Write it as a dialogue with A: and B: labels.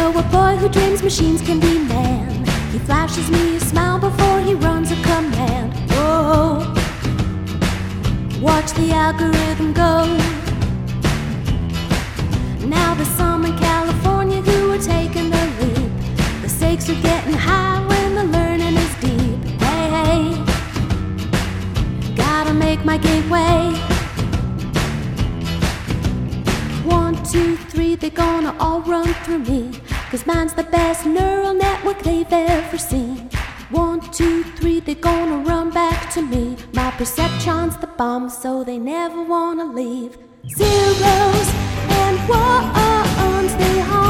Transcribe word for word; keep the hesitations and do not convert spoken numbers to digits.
A: know a boy who dreams machines can be man. He flashes me a smile before he runs a command. Oh, watch the algorithm go. Now there's some in California who are taking the leap. The stakes are getting high when the learning is deep. Hey, hey, gotta make my gateway. One, two, three, they're gonna all run through me, 'cause mine's the best neural network they've ever seen. One, two, three, they're gonna run back to me. My perception's the bomb, so they never wanna leave. Zeros and ones, they haunt